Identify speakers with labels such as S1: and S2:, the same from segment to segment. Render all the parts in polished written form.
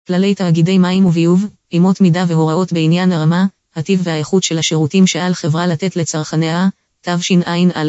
S1: כללי תאגידי מים וביוב, אמות מידה והוראות בעניין הרמה, הטיב והאיכות של השירותים שעל חברה לתת לצרכניה, תשע"א,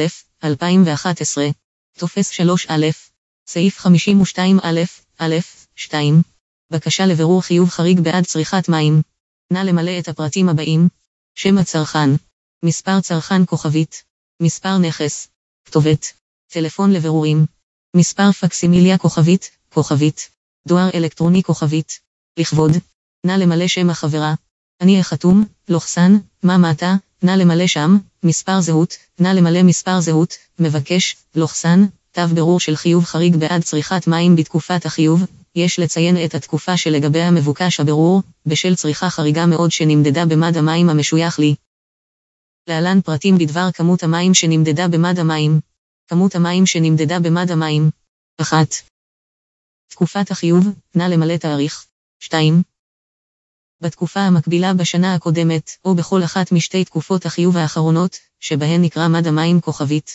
S1: 2011. טופס 3א. סעיף 52א, א. 2. בקשה לבירור חיוב חריג בעד צריכת מים. נא למלא את הפרטים הבאים: שם הצרכן, מספר צרכן כוכבית, מספר נכס, כתובת, טלפון לבירורים, מספר פקסימיליה כוכבית, דואר אלקטרוני כוכבית. לכבוד, נא למלא שם החברה. אני החתום, מה מטה, נא למלא שם, מספר זהות, נא למלא מספר זהות, מבקש, תו בירור של חיוב חריג בעד צריכת מים בתקופת החיוב. יש לציין את התקופה שלגביה מבוקש הבירור, בשל צריכה חריגה מאוד שנמדדה במד המים המשוייך לי. להלן פרטים בדבר כמות המים שנמדדה במד המים. כמות המים שנמדדה במד המים. 1. תקופת החיוב, נא למלא תאריך. 2. בתקופה המקבילה בשנה הקודמת, או בכל אחת משתי תקופות החיוב האחרונות, שבהן נקרא מד המים כוכבית.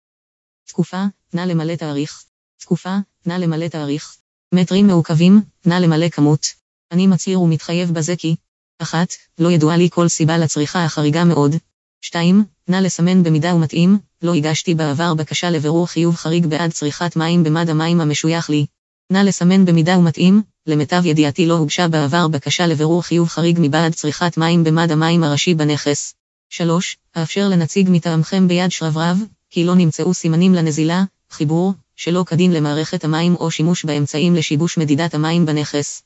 S1: תקופה, נא למלא תאריך. תקופה, נא למלא תאריך. מטרים מעוקבים, נא למלא כמות. אני מצהיר ומתחייב בזה כי 1. לא ידועה לי כל סיבה לצריכה החריגה מאוד. 2. נא לסמן במידה ומתאים, לא הגשתי בעבר בקשה לבירור חיוב חריג בעד צריכת מים במד המים המשוייך לי. נא לסמן במידה ומתאים, למיטב ידיעתי לא הוגשה בעבר בקשה לבירור חיוב חריג מבעד צריכת מים במד המים הראשי בנכס. 3. האפשר לנציג מטעמכם ביד שרברב, כי לא נמצאו סימנים לנזילה, חיבור, שלא כדין למערכת המים או שימוש באמצעים לשיבוש מדידת המים בנכס.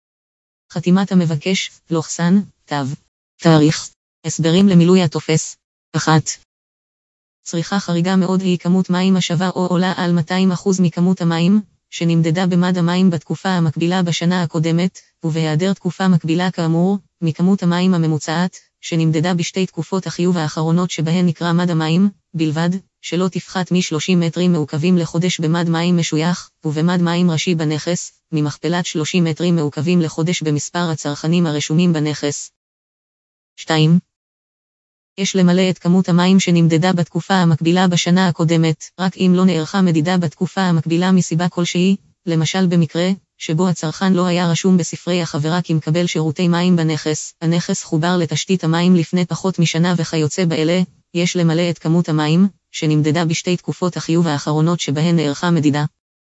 S1: חתימת המבקש, תו. תאריך. הסברים למילוי הטופס. 1. צריכה חריגה מאוד היא כמות מים השווה או עולה על 200% מכמות המים, שנמדדה במד המים בתקופה המקבילה בשנה הקודמת, ובהיעדר תקופה מקבילה כאמור, מכמות המים הממוצעת, שנמדדה בשתי תקופות החיוב האחרונות שבהן נקרא מד המים, בלבד, שלא תפחת מ-30 מטרים מעוקבים לחודש במד מים משוייך, ובמד מים ראשי בנכס, ממכפלת 30 מטרים מעוקבים לחודש במספר הצרכנים הרשומים בנכס. 2. יש למלא את כמות המים שנמדדה בתקופה המקבילה בשנה הקודמת, רק אם לא נערכה מדידה בתקופה המקבילה מסיבה כלשהי, למשל במקרה, שבו הצרכן לא היה רשום בספרי החברה כמקבל שירותי מים בנכס, הנכס חובר לתשתית המים לפני פחות משנה וכיוצא באלה, יש למלא את כמות המים, שנמדדה בשתי תקופות החיוב האחרונות שבהן נערכה מדידה.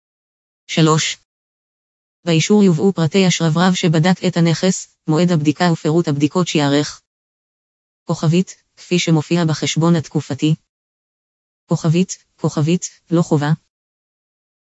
S1: 3. באישור יובאו פרטי השרברב שבדק את הנכס, מועד הבדיקה ופירוט הבדיקות שיערך. כוכבית, כפי שמופיע בחשבון התקופתי. כוכבית, לא חובה.